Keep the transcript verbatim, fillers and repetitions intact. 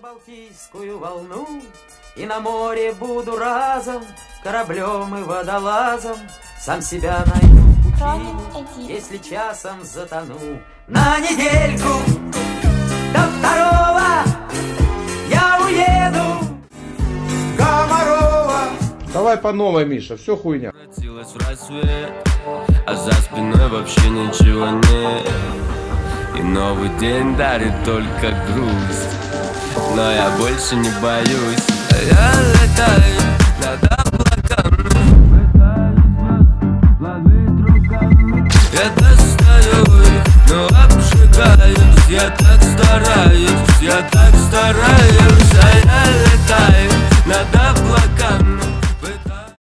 Балтийскую волну, и на море буду разом кораблем и водолазом, сам себя найду пути, если часом затону. На недельку до второго я уеду. Комарова. Давай по новой, Миша, все хуйня. Превратилась в рассвет, а за спиной вообще ничего нет. И новый день дарит только грусть, но я больше не боюсь. Я летаю над облаками, пытаюсь ловить руками. Я достаю их, но обжигаюсь. Я так стараюсь, я так стараюсь.